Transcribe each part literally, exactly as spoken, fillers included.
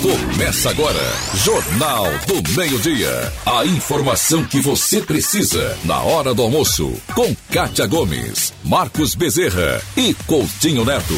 Começa agora, Jornal do Meio-Dia. A informação que você precisa na hora do almoço. Com Kátia Gomes, Marcos Bezerra e Coutinho Neto.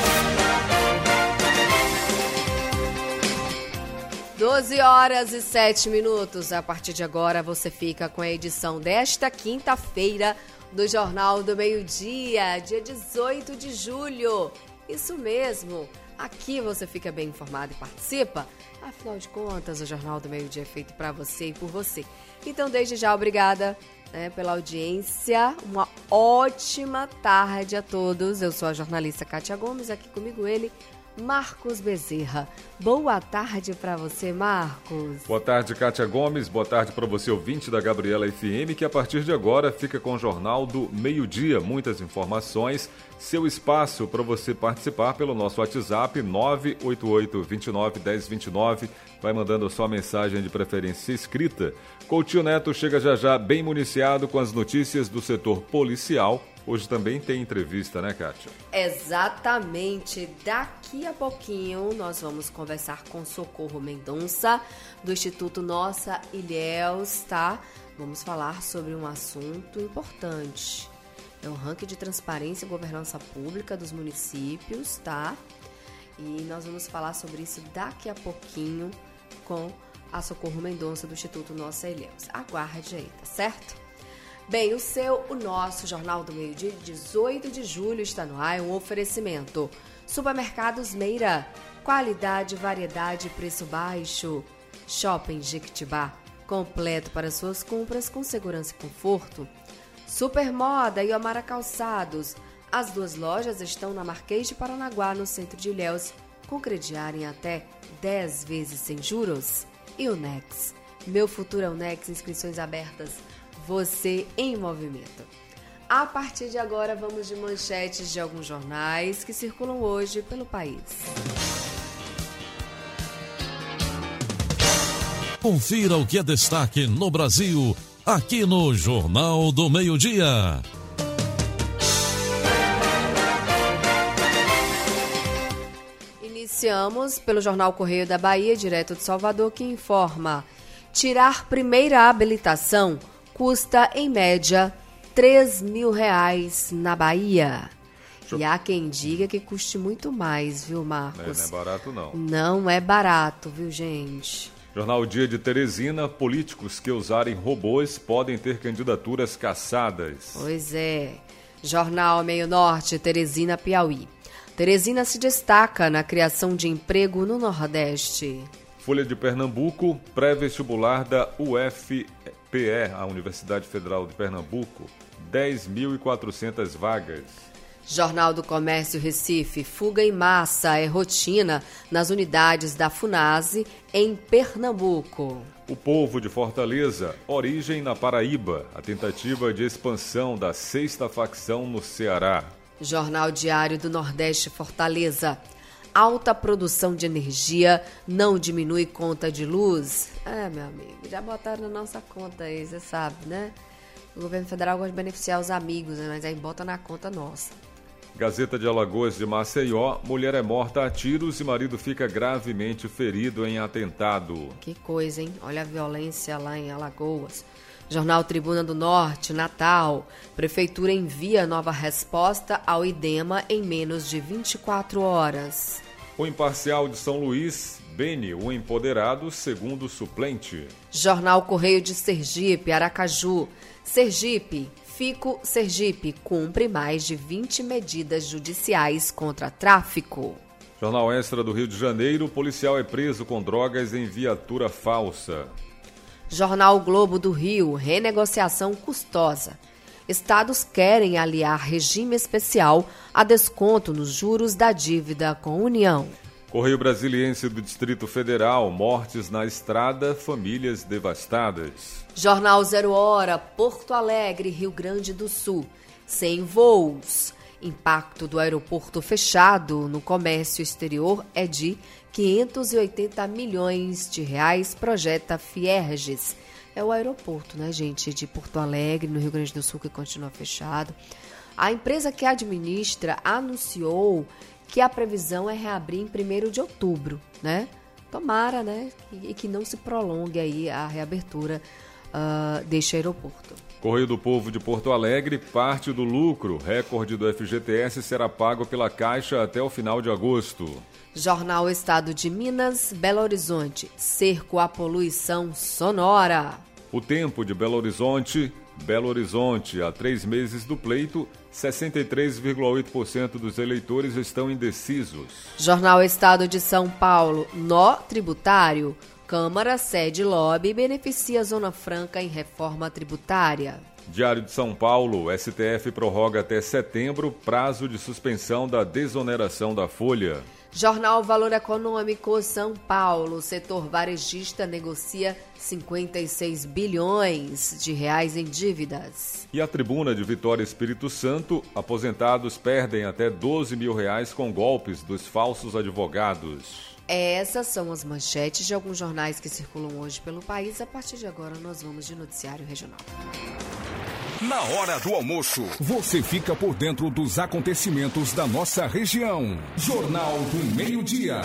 doze horas e sete minutos. A partir de agora você fica com a edição desta quinta-feira do Jornal do Meio-Dia, dia dezoito de julho. Isso mesmo. Aqui você fica bem informado e participa. Afinal de contas, o Jornal do Meio-Dia é feito para você e por você. Então, desde já, obrigada, né, pela audiência. Uma ótima tarde a todos. Eu sou a jornalista Kátia Gomes, aqui comigo ele, Marcos Bezerra. Boa tarde para você, Marcos. Boa tarde, Kátia Gomes. Boa tarde para você, ouvinte da Gabriela F M, que a partir de agora fica com o Jornal do Meio-Dia. Muitas informações, seu espaço para você participar pelo nosso WhatsApp nove oito oito, dois nove, um zero dois nove. Vai mandando sua mensagem de preferência escrita. Coutinho Neto chega já já bem municiado com as notícias do setor policial. Hoje também tem entrevista, né, Kátia? Exatamente. Daqui a pouquinho nós vamos conversar com Socorro Mendonça, do Instituto Nossa Ilhéus, tá? Vamos falar sobre um assunto importante. É o ranking de transparência e governança pública dos municípios, tá? E nós vamos falar sobre isso daqui a pouquinho com a Socorro Mendonça, do Instituto Nossa Ilhéus. Aguarde aí, tá certo? Bem, o seu, o nosso Jornal do Meio-Dia, dezoito de julho, está no ar, um oferecimento. Supermercados Meira, qualidade, variedade e preço baixo. Shopping Jequitibá, completo para suas compras com segurança e conforto. Supermoda e Amara Calçados, as duas lojas estão na Marquês de Paranaguá, no centro de Ilhéus, com crediário em até dez vezes sem juros. E o Nex, meu futuro é o Nex, inscrições abertas. Você em movimento. A partir de agora, vamos de manchetes de alguns jornais que circulam hoje pelo país. Confira o que é destaque no Brasil, aqui no Jornal do Meio-Dia. Iniciamos pelo jornal Correio da Bahia, direto de Salvador, que informa: tirar primeira habilitação custa, em média, três mil reais na Bahia. E há quem diga que custe muito mais, viu, Marcos? Não é, não é barato, não. Não é barato, viu, gente? Jornal Dia de Teresina, políticos que usarem robôs podem ter candidaturas cassadas. Pois é. Jornal Meio Norte, Teresina, Piauí. Teresina se destaca na criação de emprego no Nordeste. Folha de Pernambuco, pré-vestibular da U F P E, a Universidade Federal de Pernambuco, dez mil e quatrocentas vagas. Jornal do Comércio Recife, fuga em massa é rotina nas unidades da Funase em Pernambuco. O Povo de Fortaleza, origem na Paraíba, a tentativa de expansão da sexta facção no Ceará. Jornal Diário do Nordeste, Fortaleza. Alta produção de energia não diminui conta de luz. É, meu amigo, já botaram na nossa conta aí, você sabe, né? O governo federal gosta de beneficiar os amigos, né? Mas aí bota na conta nossa. Gazeta de Alagoas de Maceió, mulher é morta a tiros e marido fica gravemente ferido em atentado. Que coisa, hein? Olha a violência lá em Alagoas. Jornal Tribuna do Norte, Natal. Prefeitura envia nova resposta ao IDEMA em menos de vinte e quatro horas. O Imparcial de São Luís, Beni, o empoderado, segundo suplente. Jornal Correio de Sergipe, Aracaju. Sergipe, Fico Sergipe, cumpre mais de vinte medidas judiciais contra tráfico. Jornal Extra do Rio de Janeiro, policial é preso com drogas em viatura falsa. Jornal Globo do Rio, renegociação custosa. Estados querem aliar regime especial a desconto nos juros da dívida com a União. Correio Brasiliense do Distrito Federal, mortes na estrada, famílias devastadas. Jornal Zero Hora, Porto Alegre, Rio Grande do Sul, sem voos. Impacto do aeroporto fechado no comércio exterior é de quinhentos e oitenta milhões de reais, projeta Fierges. É o aeroporto, né, gente, de Porto Alegre, no Rio Grande do Sul, que continua fechado. A empresa que administra anunciou que a previsão é reabrir em primeiro de outubro, né? tomara, né, e que não se prolongue aí a reabertura uh, deste aeroporto. Correio do Povo de Porto Alegre, parte do lucro, recorde do F G T S, será pago pela Caixa até o final de agosto. Jornal Estado de Minas, Belo Horizonte, cerco à poluição sonora. O Tempo de Belo Horizonte, Belo Horizonte, há três meses do pleito, sessenta e três vírgula oito por cento dos eleitores estão indecisos. Jornal Estado de São Paulo, nó tributário. Câmara cede lobby e beneficia a Zona Franca em reforma tributária. Diário de São Paulo, S T F prorroga até setembro prazo de suspensão da desoneração da folha. Jornal Valor Econômico, São Paulo, setor varejista negocia cinquenta e seis bilhões de reais em dívidas. E a Tribuna de Vitória Espírito Santo, aposentados perdem até doze mil reais com golpes dos falsos advogados. Essas são as manchetes de alguns jornais que circulam hoje pelo país. A partir de agora nós vamos de noticiário regional. Na hora do almoço, você fica por dentro dos acontecimentos da nossa região. Jornal do Meio-Dia.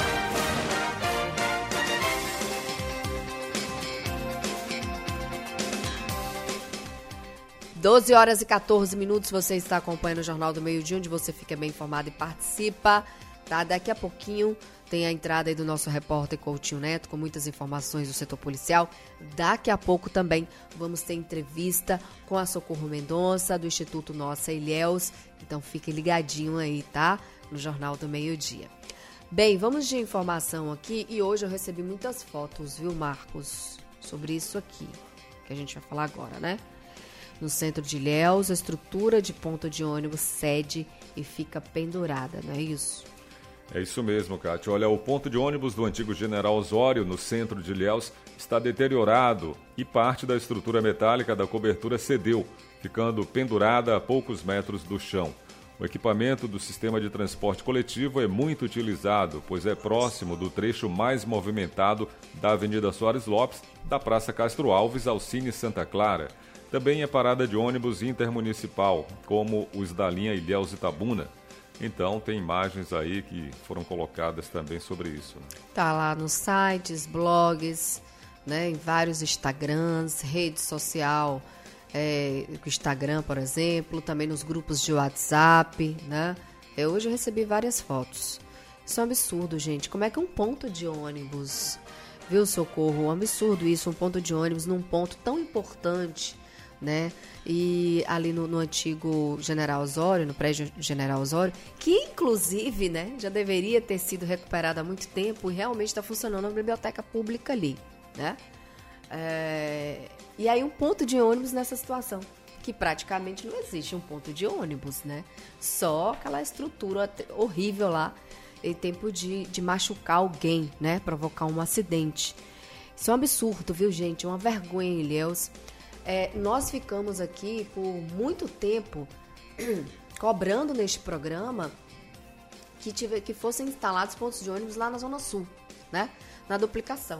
doze horas e quatorze minutos, você está acompanhando o Jornal do Meio-Dia, onde você fica bem informado e participa. Tá? Daqui a pouquinho tem a entrada aí do nosso repórter Coutinho Neto com muitas informações do setor policial. Daqui a pouco também vamos ter entrevista com a Socorro Mendonça, do Instituto Nossa Ilhéus. Então fique ligadinho aí, tá? No Jornal do Meio-Dia. Bem, vamos de informação aqui e hoje eu recebi muitas fotos, viu, Marcos? Sobre isso aqui, que a gente vai falar agora, né? No centro de Ilhéus, a estrutura de ponto de ônibus cede e fica pendurada, não é isso? É isso mesmo, Cátia. Olha, o ponto de ônibus do antigo General Osório, no centro de Ilhéus, está deteriorado e parte da estrutura metálica da cobertura cedeu, ficando pendurada a poucos metros do chão. O equipamento do sistema de transporte coletivo é muito utilizado, pois é próximo do trecho mais movimentado da Avenida Soares Lopes, da Praça Castro Alves ao Cine Santa Clara. Também é parada de ônibus intermunicipal, como os da linha Ilhéus-Itabuna. Então, tem imagens aí que foram colocadas também sobre isso. Tá lá nos sites, blogs, né, em vários Instagrams, rede social, é, o Instagram, por exemplo, também nos grupos de WhatsApp, né? Eu hoje recebi várias fotos. Isso é um absurdo, gente. Como é que um ponto de ônibus, viu, Socorro? Um absurdo isso, um ponto de ônibus num ponto tão importante, né? E ali no, no antigo General Osório, no prédio General Osório, que inclusive, né, já deveria ter sido recuperado há muito tempo e realmente está funcionando a biblioteca pública ali, né? É, e aí um ponto de ônibus nessa situação, que praticamente não existe um ponto de ônibus, né? Só aquela estrutura horrível lá, em tempo de, de machucar alguém, né? Provocar um acidente. Isso é um absurdo, viu, gente? É uma vergonha em Ilhéus. É, nós ficamos aqui por muito tempo cobrando neste programa que, tive, que fossem instalados pontos de ônibus lá na Zona Sul, né? Na duplicação.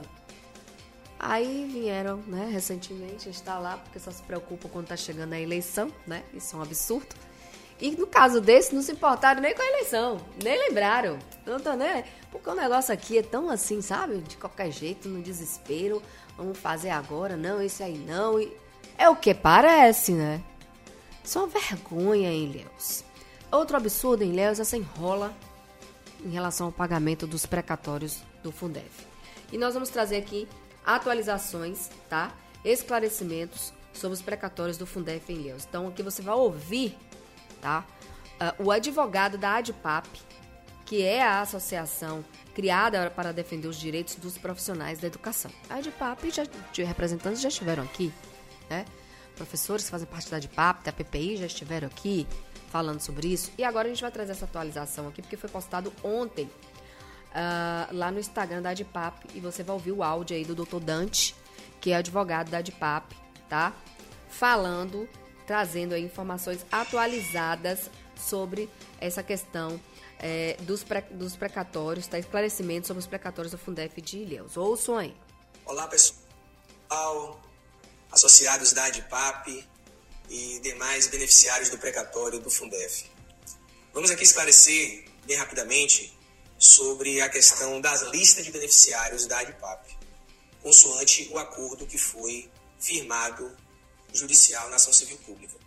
Aí vieram, né, recentemente instalar, porque só se preocupam quando está chegando a eleição, né? Isso é um absurdo. E no caso desse, não se importaram nem com a eleição, nem lembraram. Não tô nem... Porque o negócio aqui é tão assim, sabe? De qualquer jeito, no desespero, vamos fazer agora, não, isso aí não. E... é o que parece, né? Isso é uma vergonha em Ilhéus. Outro absurdo em Ilhéus é essa enrola em relação ao pagamento dos precatórios do Fundef. E nós vamos trazer aqui atualizações, tá? Esclarecimentos sobre os precatórios do Fundef em Ilhéus. Então, aqui você vai ouvir, tá? Uh, o advogado da ADPAP, que é a associação criada para defender os direitos dos profissionais da educação. A ADPAP, já, de representantes já estiveram aqui, né? Professores que fazem parte da ADPAP, da P P I, já estiveram aqui falando sobre isso. E agora a gente vai trazer essa atualização aqui, porque foi postado ontem uh, lá no Instagram da ADPAP, e você vai ouvir o áudio aí do doutor Dante, que é advogado da ADPAP, tá? Falando, trazendo aí informações atualizadas sobre essa questão é, dos, pre, dos precatórios, tá? Esclarecimento sobre os precatórios do Fundef de Ilhéus. Ouçam aí. Olá, pessoal, associados da ADPAP e demais beneficiários do precatório do Fundef. Vamos aqui esclarecer, bem rapidamente, sobre a questão das listas de beneficiários da ADIPAP, consoante o acordo que foi firmado judicial na ação civil pública.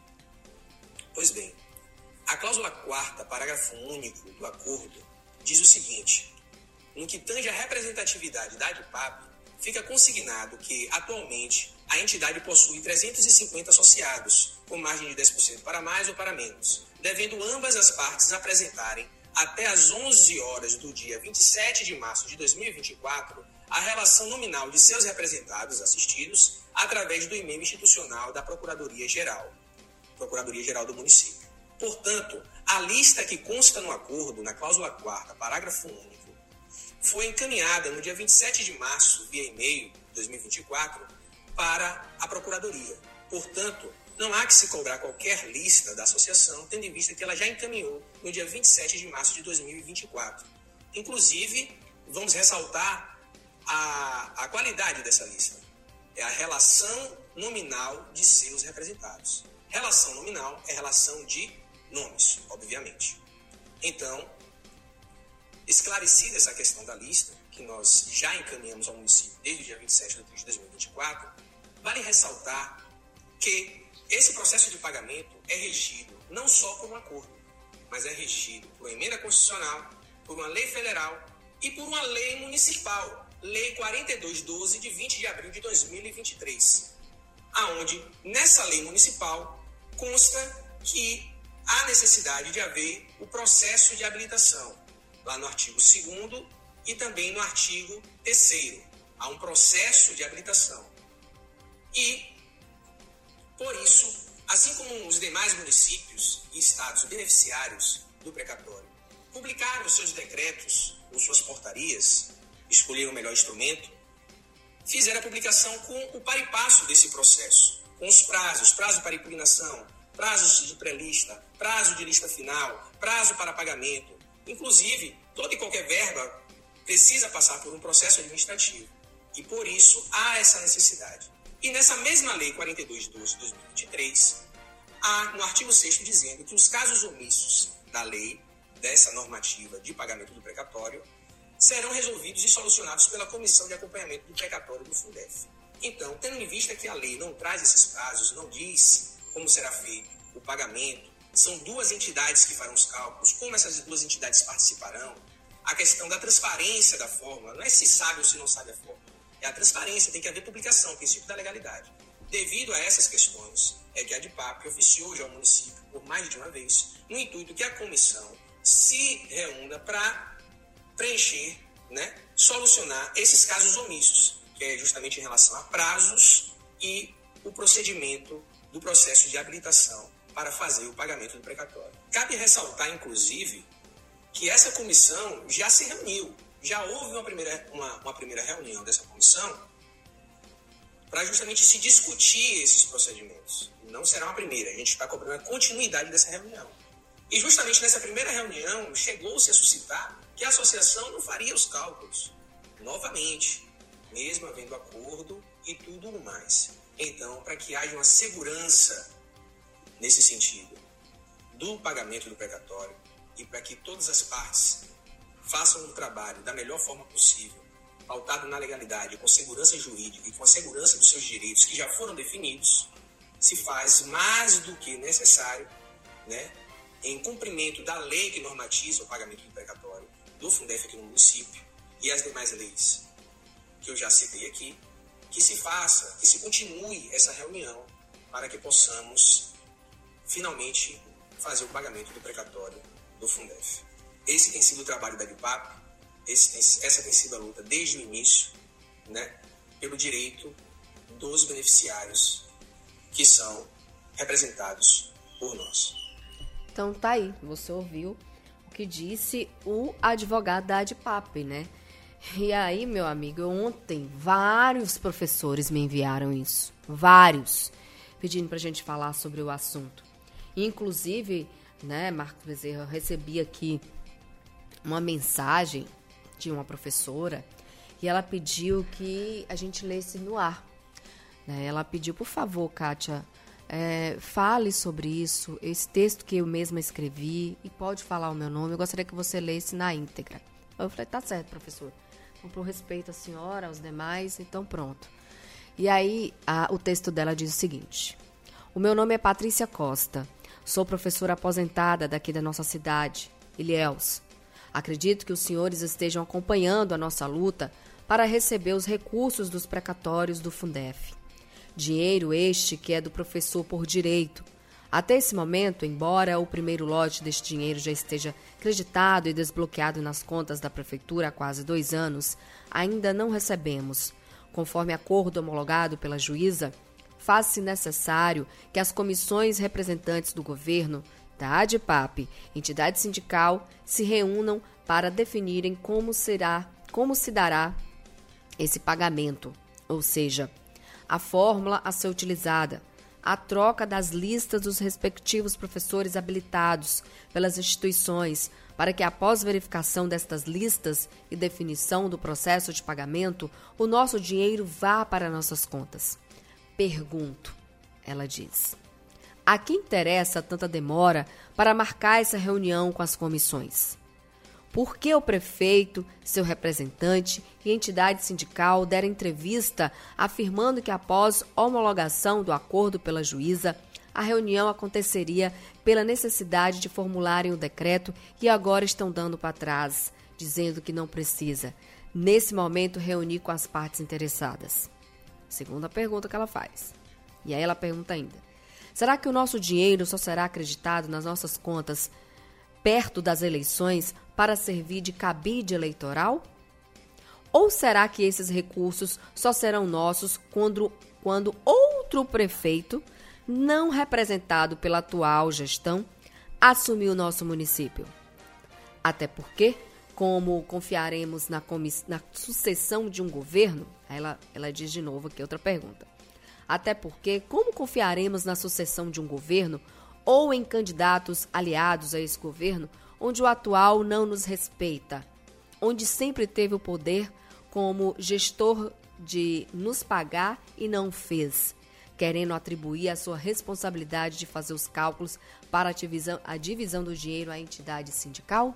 Pois bem, a cláusula quarta, parágrafo único do acordo, diz o seguinte: no que tange à representatividade da ADIPAP, fica consignado que, atualmente, a entidade possui trezentos e cinquenta associados, com margem de dez por cento para mais ou para menos, devendo ambas as partes apresentarem, até às onze horas do dia vinte e sete de março de dois mil e vinte e quatro, a relação nominal de seus representados assistidos através do e-mail institucional da Procuradoria-Geral, Procuradoria-Geral do município. Portanto, a lista que consta no acordo, na cláusula quarta, parágrafo único, foi encaminhada no dia vinte e sete de março, via e-mail, dois mil e vinte e quatro, para a Procuradoria. Portanto, não há que se cobrar qualquer lista da associação, tendo em vista que ela já encaminhou no dia vinte e sete de março de dois mil e vinte e quatro. Inclusive, vamos ressaltar a, a qualidade dessa lista. É a relação nominal de seus representados. Relação nominal é relação de nomes, obviamente. Então, esclarecida essa questão da lista, que nós já encaminhamos ao município desde o dia vinte e sete de abril de dois mil e vinte e quatro, vale ressaltar que esse processo de pagamento é regido não só por um acordo, mas é regido por uma emenda constitucional, por uma lei federal e por uma lei municipal, Lei quarenta e dois doze, de vinte de abril de dois mil e vinte e três, aonde nessa lei municipal consta que há necessidade de haver o processo de habilitação, lá no artigo segundo e também no artigo terceiro. Há um processo de habilitação. E, por isso, assim como os demais municípios e estados beneficiários do precatório publicaram os seus decretos ou suas portarias, escolheram o melhor instrumento, fizeram a publicação com o par e passo desse processo, com os prazos, prazo para impugnação, prazos de pré-lista, prazo de lista final, prazo para pagamento. Inclusive, toda e qualquer verba precisa passar por um processo administrativo. E, por isso, há essa necessidade. E nessa mesma Lei quarenta e dois doze de dois mil e vinte e três, há no artigo sexto dizendo que os casos omissos da lei, dessa normativa de pagamento do precatório, serão resolvidos e solucionados pela Comissão de Acompanhamento do Precatório do Fundef. Então, tendo em vista que a lei não traz esses prazos, não diz como será feito o pagamento, são duas entidades que farão os cálculos, como essas duas entidades participarão, a questão da transparência da fórmula, não é se sabe ou se não sabe a fórmula, é a transparência, tem que haver publicação, o princípio da legalidade. Devido a essas questões, é que a ADIPAP oficiou já ao município por mais de uma vez, no intuito que a comissão se reúna para preencher, né, solucionar esses casos omissos, que é justamente em relação a prazos e o procedimento do processo de habilitação para fazer o pagamento do precatório. Cabe ressaltar, inclusive, que essa comissão já se reuniu, já houve uma primeira, uma, uma primeira reunião dessa comissão para justamente se discutir esses procedimentos. Não será uma primeira, a gente está cobrando a continuidade dessa reunião. E justamente nessa primeira reunião chegou-se a suscitar que a associação não faria os cálculos novamente, mesmo havendo acordo e tudo mais. Então, para que haja uma segurança nesse sentido do pagamento do precatório e para que todas as partes façam um trabalho da melhor forma possível, pautado na legalidade, com segurança jurídica e com a segurança dos seus direitos que já foram definidos, se faz mais do que necessário, né, em cumprimento da lei que normatiza o pagamento do precatório do Fundef aqui no município e as demais leis que eu já citei aqui, que se faça, que se continue essa reunião para que possamos finalmente fazer o pagamento do precatório do Fundef. Esse tem sido o trabalho da ADIPAP, esse tem, essa tem sido a luta desde o início, né, pelo direito dos beneficiários que são representados por nós. Então tá aí, você ouviu o que disse o advogado da ADIPAP, né? E aí, meu amigo, ontem vários professores me enviaram isso, vários, pedindo pra gente falar sobre o assunto. Inclusive, né, Marcos Bezerra, eu recebi aqui uma mensagem de uma professora e ela pediu que a gente lesse no ar. Né? Ela pediu, por favor, Kátia, é, fale sobre isso, esse texto que eu mesma escrevi, e pode falar o meu nome, eu gostaria que você lesse na íntegra. Eu falei, tá certo, professor. Então, por respeito à senhora, aos demais, então pronto. E aí, a, o texto dela diz o seguinte. O meu nome é Patrícia Costa. Sou professora aposentada daqui da nossa cidade, Ilhéus. Acredito que os senhores estejam acompanhando a nossa luta para receber os recursos dos precatórios do Fundef. Dinheiro este que é do professor por direito. Até esse momento, embora o primeiro lote deste dinheiro já esteja creditado e desbloqueado nas contas da Prefeitura há quase dois anos, ainda não recebemos. Conforme acordo homologado pela juíza, faz-se necessário que as comissões representantes do governo, da ADIPAP, entidade sindical, se reúnam para definirem como será, como se dará esse pagamento, ou seja, a fórmula a ser utilizada, a troca das listas dos respectivos professores habilitados pelas instituições, para que após verificação destas listas e definição do processo de pagamento, o nosso dinheiro vá para nossas contas. Pergunto, ela diz, a que interessa tanta demora para marcar essa reunião com as comissões? Por que o prefeito, seu representante e entidade sindical deram entrevista afirmando que após homologação do acordo pela juíza, a reunião aconteceria pela necessidade de formularem o decreto e agora estão dando para trás, dizendo que não precisa, nesse momento, reunir com as partes interessadas? Segunda pergunta que ela faz. E aí ela pergunta ainda, será que o nosso dinheiro só será acreditado nas nossas contas perto das eleições para servir de cabide eleitoral? Ou será que esses recursos só serão nossos quando, quando outro prefeito, não representado pela atual gestão, assumir o nosso município? Até porque, como confiaremos na, comiss- na sucessão de um governo, ela, ela diz de novo aqui outra pergunta. Até porque, como confiaremos na sucessão de um governo ou em candidatos aliados a esse governo, onde o atual não nos respeita, onde sempre teve o poder como gestor de nos pagar e não fez, querendo atribuir a sua responsabilidade de fazer os cálculos para a divisão, a divisão do dinheiro à entidade sindical?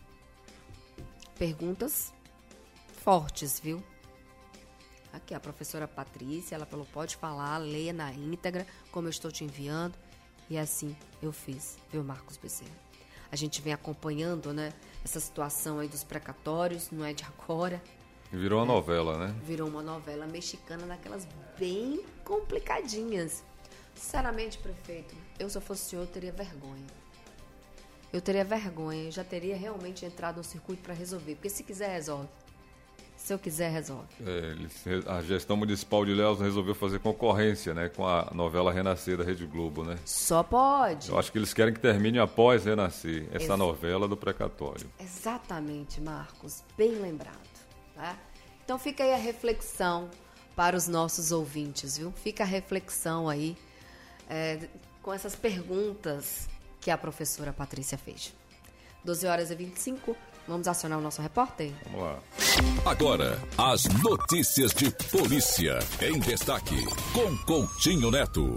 Perguntas fortes, viu? Aqui a professora Patrícia, ela falou, pode falar, leia na íntegra, como eu estou te enviando. E assim eu fiz, viu, Marcos Bezerra? A gente vem acompanhando, né, essa situação aí dos precatórios, não é de agora. Virou uma é, novela, né? Virou uma novela mexicana daquelas bem complicadinhas. Sinceramente, prefeito, eu se eu fosse o senhor, eu teria vergonha. Eu teria vergonha, eu já teria realmente entrado no circuito para resolver. Porque se quiser, resolve. Se eu quiser, resolve. É, a gestão municipal de Ilhéus resolveu fazer concorrência, né, com a novela Renascer da Rede Globo, né? Só pode. Eu acho que eles querem que termine após Renascer, essa Ex- novela do precatório. Exatamente, Marcos. Bem lembrado. Tá? Então fica aí a reflexão para os nossos ouvintes, viu? Fica a reflexão aí é, com essas perguntas que a professora Patrícia fez. doze horas e vinte e cinco. Vamos acionar o nosso repórter? Vamos lá. Agora, as notícias de polícia em destaque, com Coutinho Neto.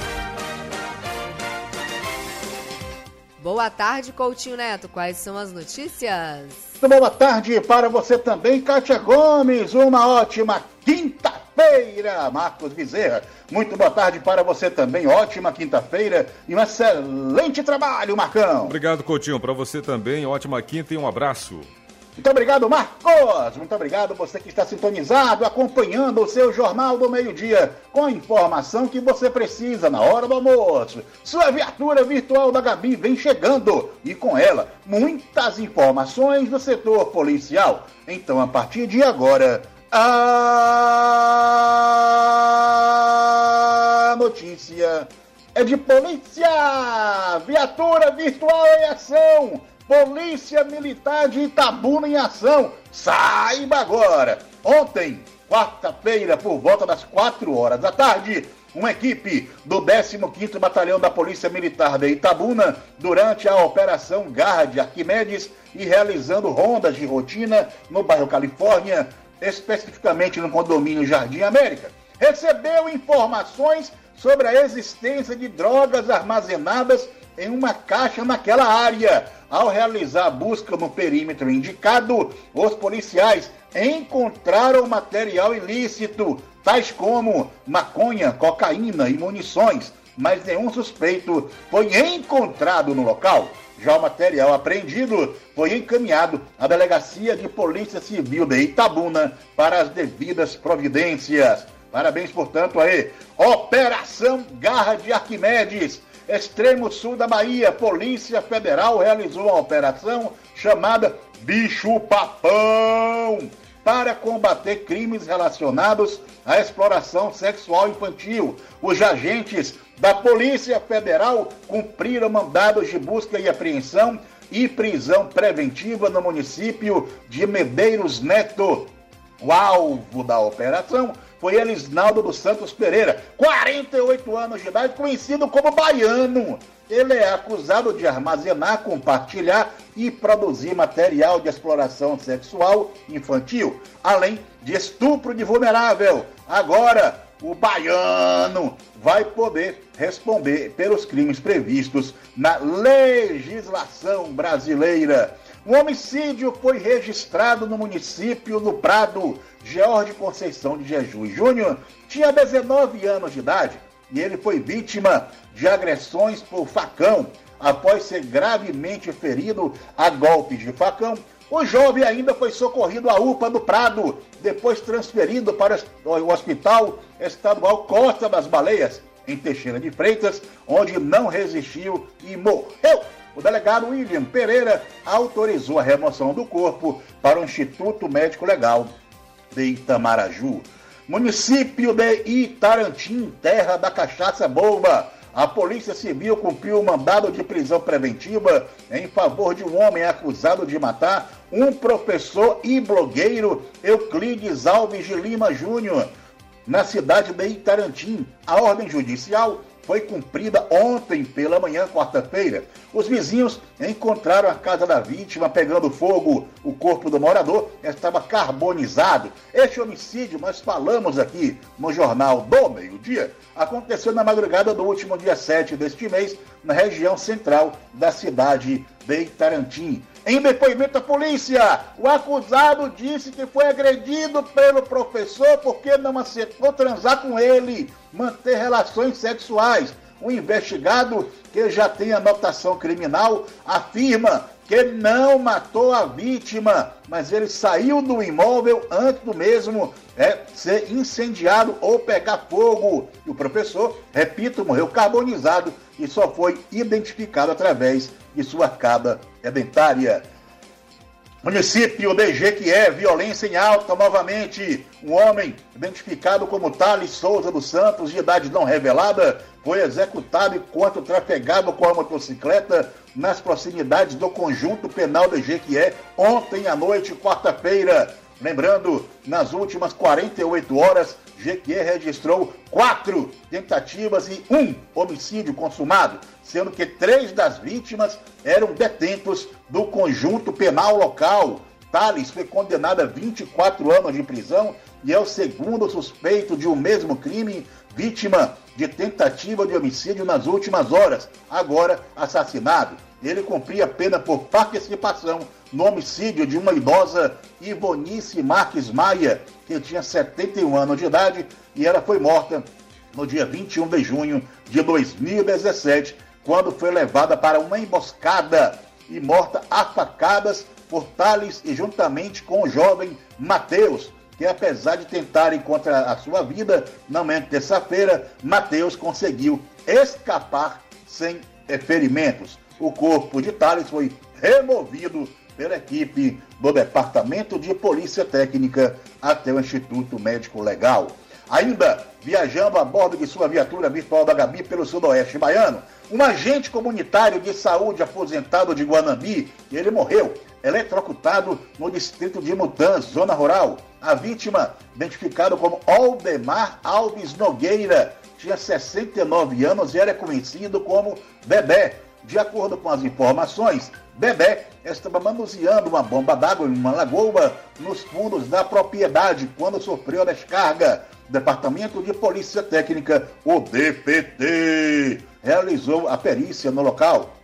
Boa tarde, Coutinho Neto. Quais são as notícias? Boa tarde para você também, Kátia Gomes. Uma ótima quinta-feira, Marcos Bezerra. Muito boa tarde para você também. Ótima quinta-feira e um excelente trabalho, Marcão. Obrigado, Coutinho. Para você também, ótima quinta e um abraço. Muito obrigado, Marcos. Muito obrigado você que está sintonizado, acompanhando o seu Jornal do Meio-Dia, com a informação que você precisa na hora do almoço. Sua viatura virtual da Gabi vem chegando e com ela muitas informações do setor policial. Então, a partir de agora, a notícia é de polícia. Viatura virtual em ação. Polícia Militar de Itabuna em ação. Saiba agora. Ontem, quarta-feira, por volta das quatro horas da tarde, uma equipe do décimo quinto Batalhão da Polícia Militar de Itabuna, durante a Operação Garra de Arquimedes e realizando rondas de rotina no bairro Califórnia, especificamente no condomínio Jardim América, recebeu informações sobre a existência de drogas armazenadas em uma caixa naquela área. Ao realizar a busca no perímetro indicado, os policiais encontraram material ilícito, tais como maconha, cocaína e munições, mas nenhum suspeito foi encontrado no local. Já o material apreendido foi encaminhado à Delegacia de Polícia Civil de Itabuna para as devidas providências. Parabéns, portanto, aí. Operação Garra de Arquimedes. Extremo sul da Bahia, Polícia Federal realizou uma operação chamada Bicho Papão para combater crimes relacionados à exploração sexual infantil. Os agentes da Polícia Federal cumpriram mandados de busca e apreensão e prisão preventiva no município de Medeiros Neto. O alvo da operação foi Elisnaldo dos Santos Pereira, quarenta e oito anos de idade, conhecido como Baiano. Ele é acusado de armazenar, compartilhar e produzir material de exploração sexual infantil, além de estupro de vulnerável. Agora, o Baiano vai poder responder pelos crimes previstos na legislação brasileira. Um homicídio foi registrado no município do Prado. George Conceição de Jesus Júnior tinha dezenove anos de idade e ele foi vítima de agressões por facão. Após ser gravemente ferido a golpes de facão, o jovem ainda foi socorrido à U P A do Prado, depois transferido para o Hospital Estadual Costa das Baleias, em Teixeira de Freitas, onde não resistiu e morreu. O delegado William Pereira autorizou a remoção do corpo para o Instituto Médico Legal de Itamaraju. Município de Itarantim, terra da cachaça boa. A Polícia Civil cumpriu o mandado de prisão preventiva em favor de um homem acusado de matar um professor e blogueiro, Euclides Alves de Lima Júnior, na cidade de Itarantim. A ordem judicial foi cumprida ontem pela manhã, quarta-feira. Os vizinhos encontraram a casa da vítima pegando fogo. O corpo do morador estava carbonizado. Este homicídio, nós falamos aqui no Jornal do Meio-Dia, aconteceu na madrugada do último dia sete deste mês, na região central da cidade de Itarantim. Em depoimento à polícia, o acusado disse que foi agredido pelo professor porque não aceitou transar com ele, manter relações sexuais. O investigado, que já tem anotação criminal, afirma que não matou a vítima, mas ele saiu do imóvel antes do mesmo é, ser incendiado ou pegar fogo. E o professor, repito, morreu carbonizado e só foi identificado através de sua arcada dentária. Município de Jequié, violência em alta novamente. Um homem identificado como Thales Souza dos Santos, de idade não revelada, foi executado enquanto trafegava com a motocicleta nas proximidades do Conjunto Penal de Jequié ontem à noite, quarta-feira. Lembrando, nas últimas quarenta e oito horas, Jequié registrou quatro tentativas e um homicídio consumado, sendo que três das vítimas eram detentos do Conjunto Penal local. Thales foi condenado a vinte e quatro anos de prisão e é o segundo suspeito de um mesmo crime, vítima de tentativa de homicídio nas últimas horas, agora assassinado. Ele cumpria pena por participação no homicídio de uma idosa, Ivonice Marques Maia, que tinha setenta e um anos de idade, e ela foi morta no dia vinte e um de junho de dois mil e dezessete, quando foi levada para uma emboscada e morta a facadas por Thales e juntamente com o jovem Mateus, que apesar de tentarem contra a sua vida, na manhã de terça-feira, Mateus conseguiu escapar sem ferimentos. O corpo de Thales foi removido pela equipe do Departamento de Polícia Técnica até o Instituto Médico Legal. Ainda viajando a bordo de sua viatura virtual da Gabi pelo sudoeste baiano, um agente comunitário de saúde aposentado de Guanambi, ele morreu eletrocutado no distrito de Mutã, zona rural. A vítima, identificada como Aldemar Alves Nogueira, tinha sessenta e nove anos e era conhecido como Bebé. De acordo com as informações, Bebé estava manuseando uma bomba d'água em uma lagoa nos fundos da propriedade quando sofreu a descarga. O Departamento de Polícia Técnica, o D P T, realizou a perícia no local.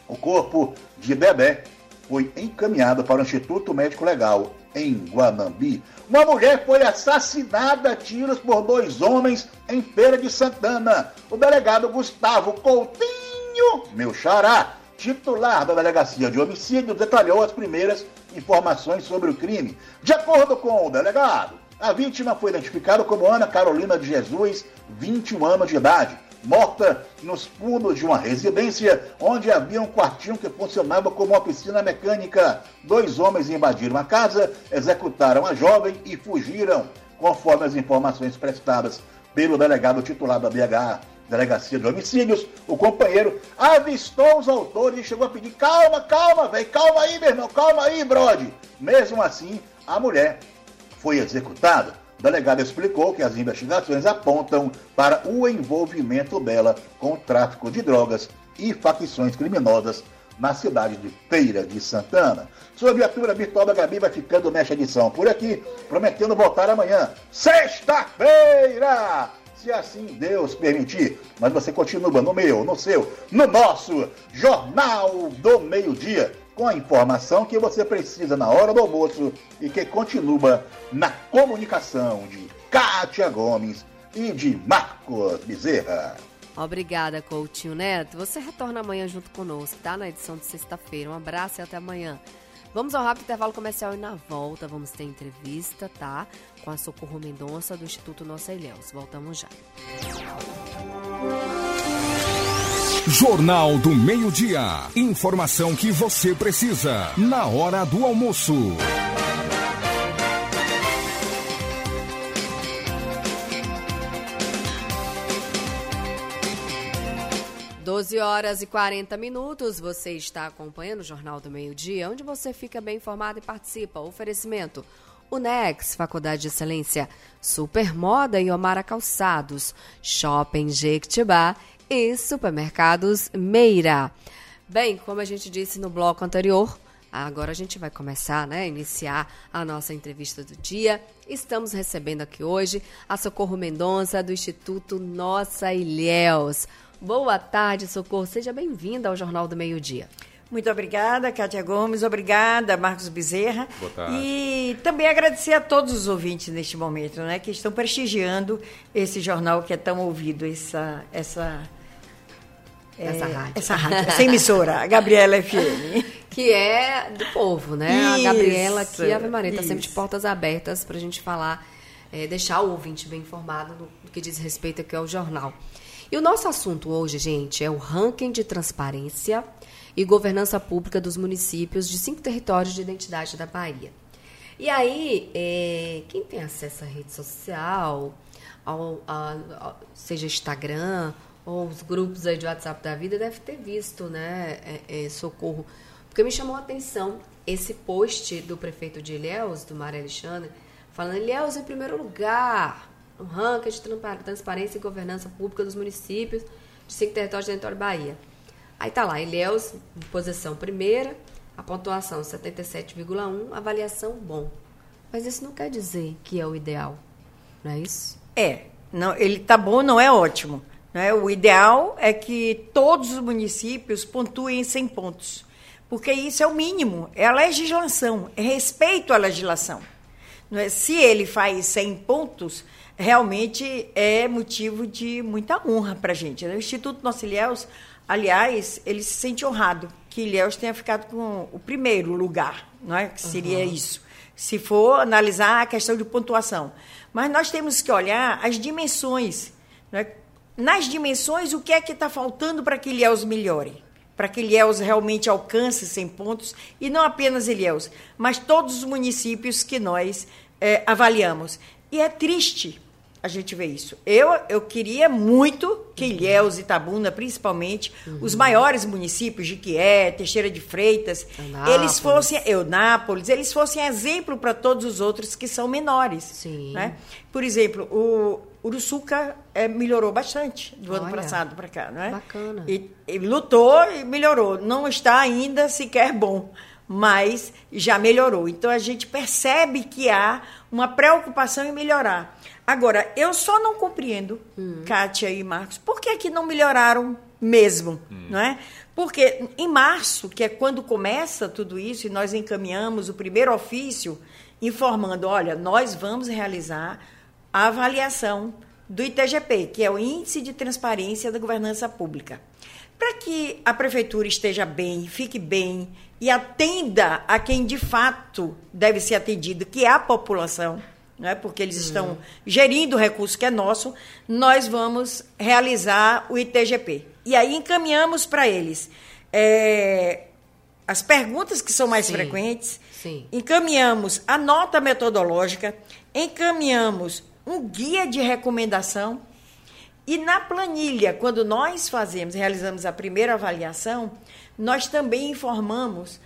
O corpo de Bebé foi encaminhado para o Instituto Médico Legal em Guanambi. Uma mulher foi assassinada a tiros por dois homens em Feira de Santana. O delegado Gustavo Coutinho, meu xará, titular da Delegacia de Homicídios, detalhou as primeiras informações sobre o crime. De acordo com o delegado, a vítima foi identificada como Ana Carolina de Jesus, vinte e um anos de idade, morta nos fundos de uma residência onde havia um quartinho que funcionava como uma piscina mecânica. Dois homens invadiram a casa, executaram a jovem e fugiram. Conforme as informações prestadas pelo delegado titular da B H Delegacia de Homicídios, o companheiro avistou os autores e chegou a pedir: calma, calma, velho, calma aí, meu irmão, calma aí, brode. Mesmo assim, a mulher foi executada. O delegado explicou que as investigações apontam para o envolvimento dela com o tráfico de drogas e facções criminosas na cidade de Feira de Santana. Sua viatura virtual da Gabi vai ficando nesta edição por aqui, prometendo voltar amanhã, sexta-feira, se assim Deus permitir. Mas você continua no meu, no seu, no nosso Jornal do Meio-Dia, com a informação que você precisa na hora do almoço e que continua na comunicação de Kátia Gomes e de Marcos Bezerra. Obrigada, Coutinho Neto. Você retorna amanhã junto conosco, tá? Na edição de sexta-feira. Um abraço e até amanhã. Vamos ao rápido intervalo comercial e na volta vamos ter entrevista, tá? Com a Socorro Mendonça do Instituto Nossa Ilhéus. Voltamos já. Jornal do Meio-Dia. Informação que você precisa na hora do almoço. doze horas e quarenta minutos, você está acompanhando o Jornal do Meio-Dia, onde você fica bem informado e participa. Oferecimento: Unex, Faculdade de Excelência, Supermoda e Omara Calçados, Shopping Jequitibá e Supermercados Meira. Bem, como a gente disse no bloco anterior, agora a gente vai começar, né, iniciar a nossa entrevista do dia. Estamos recebendo aqui hoje a Socorro Mendonça, do Instituto Nossa Ilhéus. Boa tarde, Socorro. Seja bem-vinda ao Jornal do Meio-Dia. Muito obrigada, Kátia Gomes. Obrigada, Marcos Bezerra. Boa tarde. E também agradecer a todos os ouvintes neste momento, né, que estão prestigiando esse jornal que é tão ouvido, essa... essa Essa é, rádio. Essa rádio, essa emissora, a Gabriela F M. Que é do povo, né? Isso, a Gabriela aqui, a Ave Maria, está sempre de isso. portas abertas para a gente falar, é, deixar o ouvinte bem informado do, do que diz respeito aqui ao jornal. E o nosso assunto hoje, gente, é o ranking de transparência e governança pública dos municípios de cinco territórios de identidade da Bahia. E aí, é, quem tem acesso à rede social, ao, a, a, seja Instagram ou os grupos aí de WhatsApp da vida, deve ter visto, né, é, é, Socorro. Porque me chamou a atenção esse post do prefeito de Ilhéus, do Mário Alexandre, falando: Ilhéus em primeiro lugar no ranking de transparência e governança pública dos municípios de cinco territórios de território Bahia. Aí tá lá, Ilhéus em posição primeira, a pontuação setenta e sete vírgula um, avaliação bom. Mas isso não quer dizer que é o ideal, não é isso? É, não, ele tá bom, não é ótimo. Né? O ideal é que todos os municípios pontuem cem pontos, porque isso é o mínimo, é a legislação, é respeito à legislação. Não é? Se ele faz cem pontos, realmente é motivo de muita honra para a gente. Né? O Instituto Nossa Ilhéus, aliás, ele se sente honrado que Ilhéus tenha ficado com o primeiro lugar, não é? Que seria uhum. isso, se for analisar a questão de pontuação. Mas nós temos que olhar as dimensões. Não é? Nas dimensões, o que é que está faltando para que Ilhéus melhore? Para que Ilhéus realmente alcance cem pontos, e não apenas Ilhéus, mas todos os municípios que nós é, avaliamos. E é triste a gente ver isso. Eu, eu queria muito que Ilhéus e Itabuna, principalmente, uhum. os maiores municípios, Jiquié, Teixeira de Freitas, Eunápolis. eles fossem, Eunápolis, eles fossem exemplo para todos os outros que são menores. Sim. Né? Por exemplo, o Uruçuca é, melhorou bastante do Olha, ano passado para cá, não é? Bacana. E, e lutou e melhorou. Não está ainda sequer bom, mas já melhorou. Então, a gente percebe que há uma preocupação em melhorar. Agora, eu só não compreendo, hum. Kátia e Marcos, por que, que não melhoraram mesmo, hum. não é? Porque em março, que é quando começa tudo isso, e nós encaminhamos o primeiro ofício informando, olha, nós vamos realizar a avaliação do I T G P, que é o Índice de Transparência da Governança Pública. Para que a prefeitura esteja bem, fique bem e atenda a quem de fato deve ser atendido, que é a população, não é? Porque eles estão uhum. gerindo o recurso que é nosso, nós vamos realizar o I T G P. E aí encaminhamos para eles é, as perguntas que são mais Sim. frequentes, Sim. encaminhamos a nota metodológica, encaminhamos um guia de recomendação e na planilha, quando nós fazemos, realizamos a primeira avaliação, nós também informamos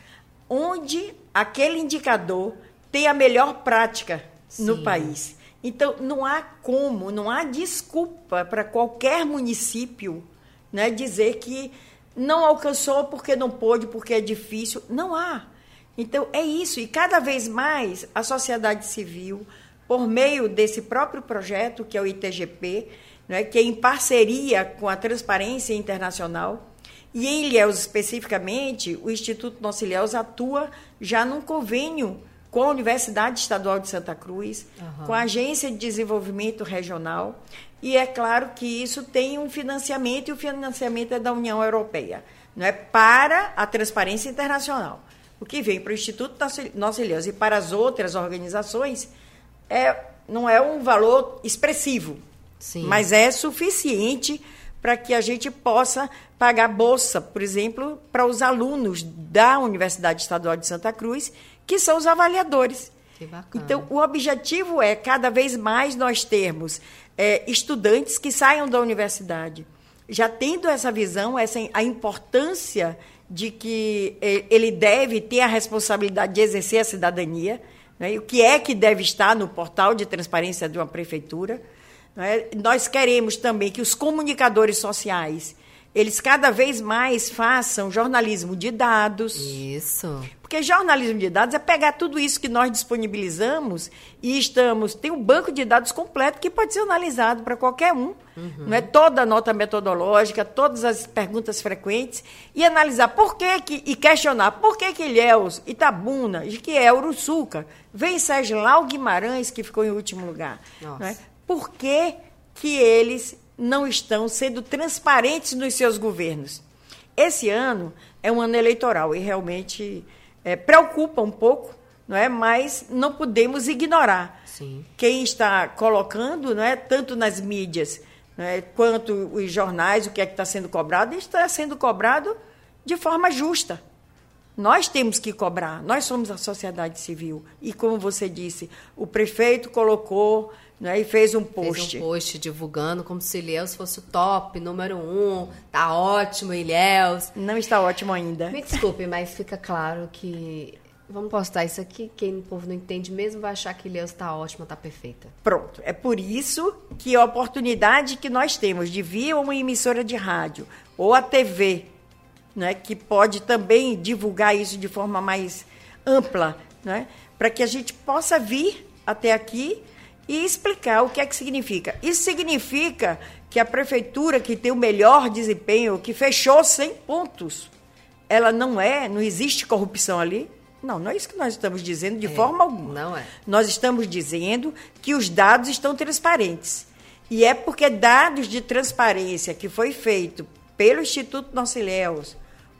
onde aquele indicador tem a melhor prática Sim. no país. Então, não há como, não há desculpa para qualquer município, né, dizer que não alcançou porque não pôde, porque é difícil. Não há. Então, é isso. E cada vez mais a sociedade civil, por meio desse próprio projeto, que é o I T G P, né, que é em parceria com a Transparência Internacional, e em Ilhéus especificamente, o Instituto Nossa Ilhéus atua já num convênio com a Universidade Estadual de Santa Cruz, uhum. com a Agência de Desenvolvimento Regional, e é claro que isso tem um financiamento, e o financiamento é da União Europeia, não é, para a Transparência Internacional. O que vem para o Instituto Nossa Ilhéus e para as outras organizações é, não é um valor expressivo, Sim. mas é suficiente para que a gente possa pagar bolsa, por exemplo, para os alunos da Universidade Estadual de Santa Cruz, que são os avaliadores. Que bacana. Então, o objetivo é, cada vez mais, nós termos é, estudantes que saiam da universidade, já tendo essa visão, essa, a importância de que ele deve ter a responsabilidade de exercer a cidadania, né? O que é que deve estar no portal de transparência de uma prefeitura. Né? Nós queremos também que os comunicadores sociais, eles cada vez mais façam jornalismo de dados. Isso. Porque jornalismo de dados é pegar tudo isso que nós disponibilizamos e estamos... Tem um banco de dados completo que pode ser analisado para qualquer um. Uhum. Não é? Toda a nota metodológica, todas as perguntas frequentes, e analisar por que, que e questionar por que que Ilhéus, Itabuna, que é Uruçuca, vem Sérgio Lau Guimarães, que ficou em último lugar. Não é? Por que que eles não estão sendo transparentes nos seus governos? Esse ano é um ano eleitoral e realmente é, preocupa um pouco, não é? Mas não podemos ignorar. Sim. Quem está colocando, não é, tanto nas mídias, não é, quanto os jornais, o que é que está sendo cobrado, está sendo cobrado de forma justa. Nós temos que cobrar, nós somos a sociedade civil. E, como você disse, o prefeito colocou... Né, e fez um post. Fez um post divulgando como se Ilhéus fosse o top, número um. Tá ótimo, Ilhéus. Não está ótimo ainda. Me desculpe, mas fica claro que... Vamos postar isso aqui, quem o povo não entende mesmo vai achar que Ilhéus está ótima, está perfeita. Pronto. É por isso que a oportunidade que nós temos de vir uma emissora de rádio ou a T V, né, que pode também divulgar isso de forma mais ampla, né, para que a gente possa vir até aqui e explicar o que é que significa. Isso significa que a prefeitura que tem o melhor desempenho, que fechou cem pontos, ela não é, não existe corrupção ali? Não, não é isso que nós estamos dizendo de é, forma alguma. Não é. Nós estamos dizendo que os dados estão transparentes. E é porque dados de transparência que foi feito pelo Instituto Nossa Ilhéus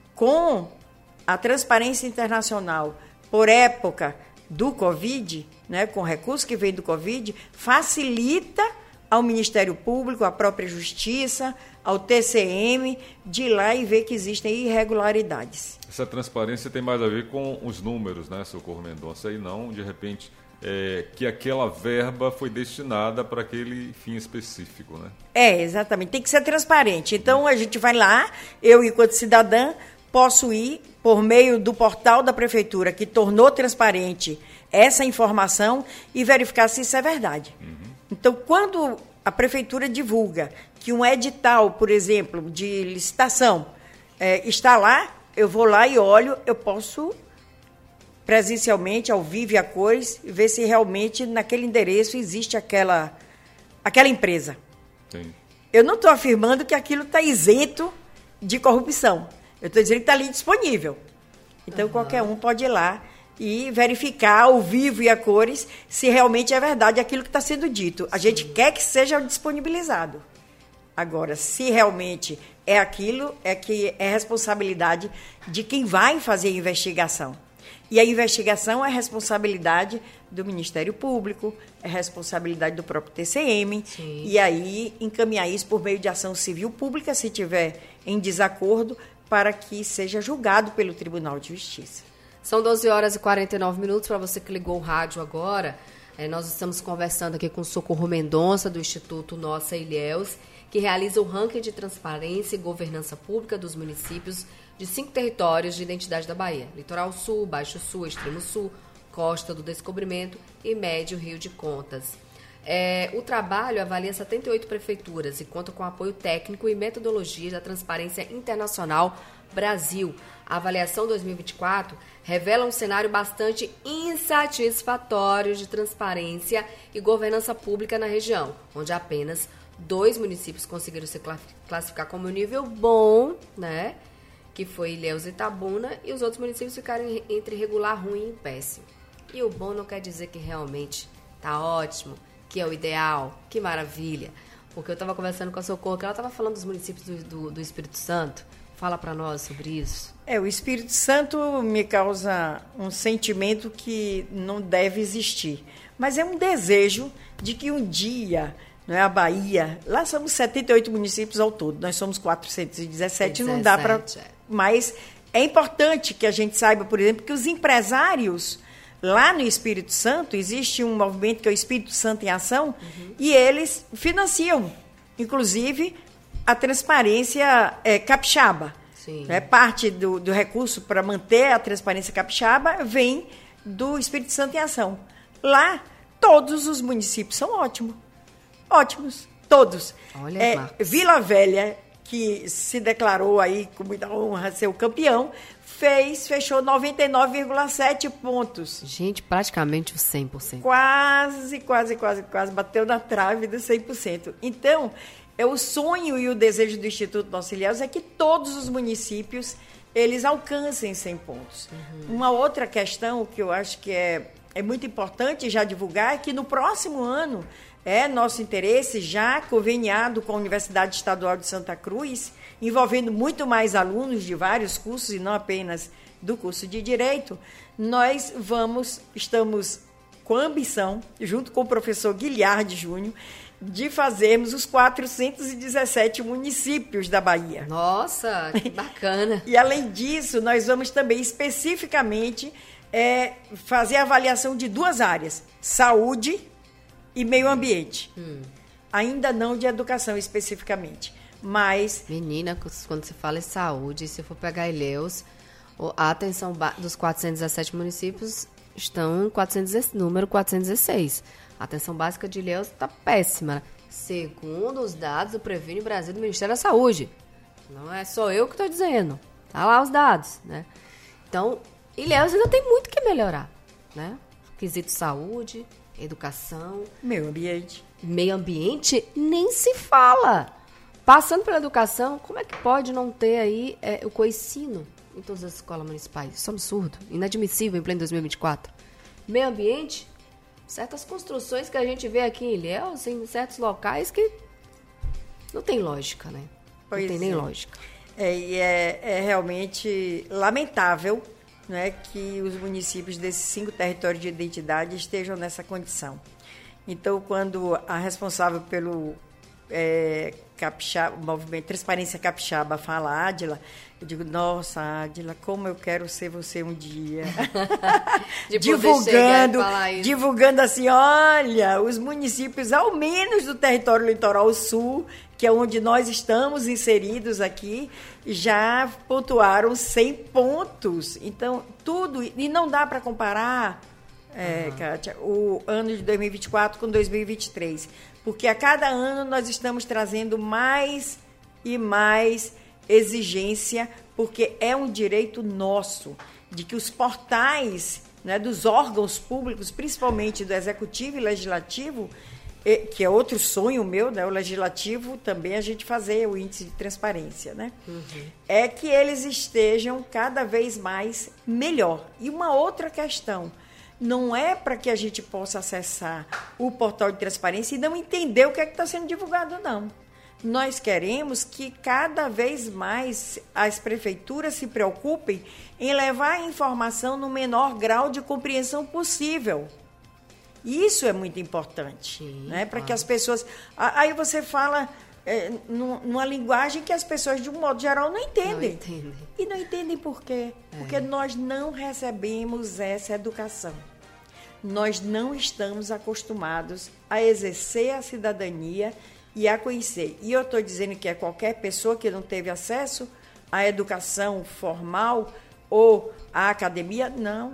com a Transparência Internacional por época do Covid, né, com recursos que vem do Covid, facilita ao Ministério Público, à própria Justiça, ao T C M, de ir lá e ver que existem irregularidades. Essa transparência tem mais a ver com os números, né, Socorro Mendonça, e não, de repente, é, que aquela verba foi destinada para aquele fim específico, né? É, exatamente. Tem que ser transparente. Então, a gente vai lá, eu, enquanto cidadã, posso ir por meio do portal da Prefeitura, que tornou transparente essa informação, e verificar se isso é verdade. Uhum. Então, quando a Prefeitura divulga que um edital, por exemplo, de licitação é, está lá, eu vou lá e olho, eu posso presencialmente, ao vivo e a cores, ver se realmente naquele endereço existe aquela, aquela empresa. Sim. Eu não estou afirmando que aquilo está isento de corrupção. Eu estou dizendo que está ali disponível. Então, uhum. qualquer um pode ir lá e verificar ao vivo e a cores se realmente é verdade aquilo que está sendo dito. A Sim. gente quer que seja disponibilizado. Agora, se realmente é aquilo, é que é responsabilidade de quem vai fazer a investigação. E a investigação é responsabilidade do Ministério Público, é responsabilidade do próprio T C M, Sim. e aí encaminhar isso por meio de ação civil pública, se tiver em desacordo, para que seja julgado pelo Tribunal de Justiça. São doze horas e quarenta e nove minutos, para você que ligou o rádio agora. É, nós estamos conversando aqui com o Socorro Mendonça, do Instituto Nossa Ilhéus, que realiza o ranking de transparência e governança pública dos municípios de cinco territórios de identidade da Bahia: Litoral Sul, Baixo Sul, Extremo Sul, Costa do Descobrimento e Médio Rio de Contas. É, o trabalho avalia setenta e oito prefeituras e conta com apoio técnico e metodologia da Transparência Internacional Brasil. A avaliação dois mil e vinte e quatro revela um cenário bastante insatisfatório de transparência e governança pública na região, onde apenas dois municípios conseguiram se classificar como nível bom, né? Que foi Ilhéus e Itabuna, e os outros municípios ficaram entre regular, ruim e péssimo. E o bom não quer dizer que realmente tá ótimo, que é o ideal, que maravilha. Porque eu estava conversando com a Socorro, que ela estava falando dos municípios do, do, do Espírito Santo. Fala para nós sobre isso. É, o Espírito Santo me causa um sentimento que não deve existir. Mas é um desejo de que um dia, não é, a Bahia, lá somos setenta e oito municípios ao todo, nós somos quatrocentos e dezessete, não dá para... Mas é importante que a gente saiba, por exemplo, que os empresários lá no Espírito Santo, existe um movimento que é o Espírito Santo em Ação, uhum. e eles financiam, inclusive, a transparência é, capixaba. Sim. Né? Parte do, do recurso para manter a transparência capixaba vem do Espírito Santo em Ação. Lá, todos os municípios são ótimos. Ótimos, todos. Olha, é, Vila Velha, que se declarou aí com muita honra ser o campeão, fez, fechou noventa e nove vírgula sete pontos. Gente, praticamente o cem por cento. Quase, quase, quase, quase bateu na trave do cem por cento. Então, é o sonho e o desejo do Instituto Nossa Ilhéus é que todos os municípios, eles alcancem cem pontos. Uhum. Uma outra questão que eu acho que é, é muito importante já divulgar é que no próximo ano, é nosso interesse, já conveniado com a Universidade Estadual de Santa Cruz, envolvendo muito mais alunos de vários cursos e não apenas do curso de Direito, nós vamos, estamos com a ambição, junto com o professor Guilherme Júnior, de fazermos os quatrocentos e dezessete municípios da Bahia. Nossa, que bacana! E, além disso, nós vamos também especificamente é, fazer a avaliação de duas áreas, saúde e meio ambiente. Hum. Ainda não de educação especificamente, mas... Menina, quando se fala em saúde, se for pegar Ilhéus, a atenção dos quatrocentos e dezessete municípios estão em quatrocentos, número quatrocentos e dezesseis. A atenção básica de Ilhéus está péssima, segundo os dados do Previne Brasil do Ministério da Saúde. Não é só eu que estou dizendo, tá lá os dados, né? Então, Ilhéus ainda tem muito que melhorar, né? Quesito saúde, educação. Meio ambiente. Meio ambiente nem se fala. Passando pela educação, como é que pode não ter aí é, o coicino em todas as escolas municipais? Isso é um absurdo, inadmissível em pleno dois mil e vinte e quatro. Meio ambiente, certas construções que a gente vê aqui em Ilhéus, em certos locais que não tem lógica, né? Pois não tem nem é. lógica. É, e é, é realmente lamentável, né, que os municípios desses cinco territórios de identidade estejam nessa condição. Então, quando a responsável pelo é, Capixaba, o movimento Transparência Capixaba fala, Ádila, eu digo, nossa, Ádila, como eu quero ser você um dia. De divulgando, divulgando assim, olha, os municípios, ao menos do território litoral sul, que é onde nós estamos inseridos aqui, já pontuaram cem pontos. Então, tudo... E não dá para comparar, é, uhum. Kátia, o ano de dois mil e vinte e quatro com dois mil e vinte e três. Porque a cada ano nós estamos trazendo mais e mais exigência, porque é um direito nosso, de que os portais, né, dos órgãos públicos, principalmente do Executivo e Legislativo, que é outro sonho meu, né, o legislativo, também a gente fazer o índice de transparência, né? Uhum. É que eles estejam cada vez mais melhor. E uma outra questão, não é para que a gente possa acessar o portal de transparência e não entender o que é que está sendo divulgado, não. Nós queremos que cada vez mais as prefeituras se preocupem em levar a informação no menor grau de compreensão possível. Isso é muito importante, sim, né? Para claro. Que as pessoas... Aí você fala é, numa linguagem que as pessoas, de um modo geral, não entendem. Não entendem. E não entendem por quê? É. Porque nós não recebemos essa educação. Nós não estamos acostumados a exercer a cidadania e a conhecer. E eu estou dizendo que é qualquer pessoa que não teve acesso à educação formal ou à academia, não.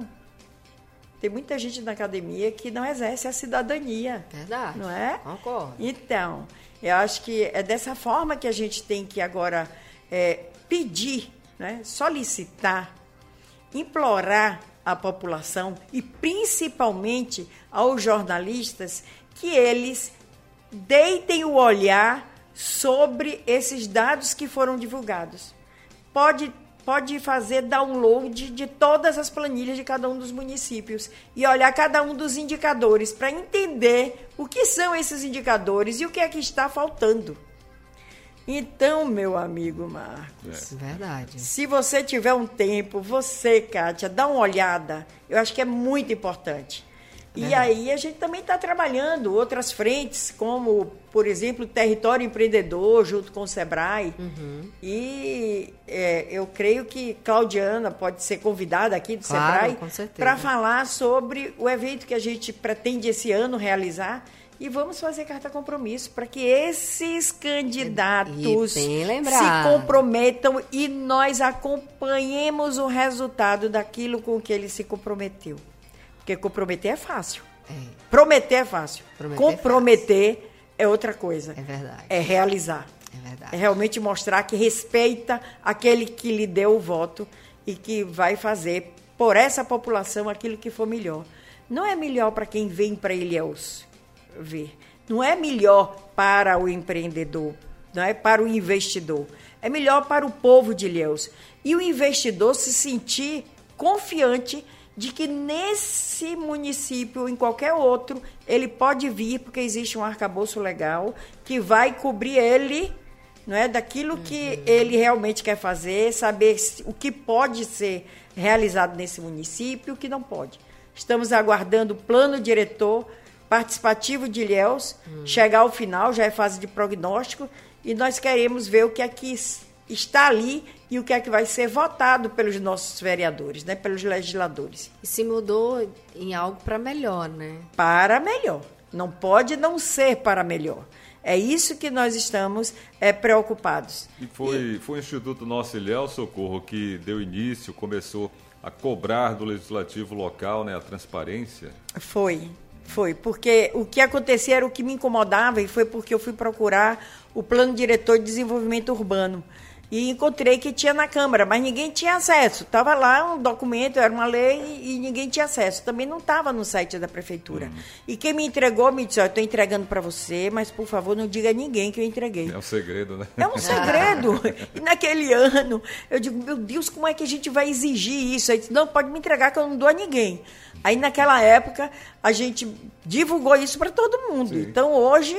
Tem muita gente na academia que não exerce a cidadania. Verdade. Não é? Concordo. Então, eu acho que é dessa forma que a gente tem que agora é, pedir, né, solicitar, implorar à população e principalmente aos jornalistas que eles deitem o olhar sobre esses dados que foram divulgados. Pode, pode fazer download de todas as planilhas de cada um dos municípios e olhar cada um dos indicadores para entender o que são esses indicadores e o que é que está faltando. Então, meu amigo Marcos, é. Verdade. Se você tiver um tempo, você, Kátia, dá uma olhada. Eu acho que é muito importante. E é. Aí a gente também está trabalhando outras frentes, como, por exemplo, o Território Empreendedor, junto com o Sebrae. Uhum. E é, eu creio que Claudiana pode ser convidada aqui do claro, Sebrae para falar sobre o evento que a gente pretende esse ano realizar. E vamos fazer carta compromisso para que esses candidatos se comprometam e nós acompanhemos o resultado daquilo com que ele se comprometeu. Porque comprometer é fácil. É. Prometer é fácil. Prometer Comprometer é, fácil. É outra coisa. É verdade. É realizar. É verdade. É realmente mostrar que respeita aquele que lhe deu o voto e que vai fazer por essa população aquilo que for melhor. Não é melhor para quem vem para Ilhéus ver. Não é melhor para o empreendedor, não é para o investidor. É melhor para o povo de Ilhéus. E o investidor se sentir confiante de que nesse município ou em qualquer outro, ele pode vir, porque existe um arcabouço legal que vai cobrir ele, não é, daquilo que uhum. ele realmente quer fazer, saber o que pode ser realizado nesse município e o que não pode. Estamos aguardando o plano diretor participativo de Ilhéus uhum. chegar ao final, já é fase de prognóstico, e nós queremos ver o que é que está ali e o que é que vai ser votado pelos nossos vereadores, né, pelos legisladores. E se mudou em algo para melhor, né? Para melhor. Não pode não ser para melhor. É isso que nós estamos é, preocupados. E foi, e foi o Instituto Nossa Ilhéus, Socorro, que deu início, começou a cobrar do legislativo local, né, a transparência? Foi. Foi, porque o que acontecia era o que me incomodava e foi porque eu fui procurar o Plano Diretor de Desenvolvimento Urbano e encontrei que tinha na Câmara, mas ninguém tinha acesso. Estava lá um documento, era uma lei e ninguém tinha acesso. Também não estava no site da Prefeitura. Uhum. E quem me entregou me disse, ó, eu estou entregando para você, mas por favor não diga a ninguém que eu entreguei. É um segredo, né? É um segredo. E naquele ano, eu digo, meu Deus, como é que a gente vai exigir isso? Aí disse, não, pode me entregar que eu não dou a ninguém. Aí, naquela época, a gente divulgou isso para todo mundo. Sim. Então, hoje,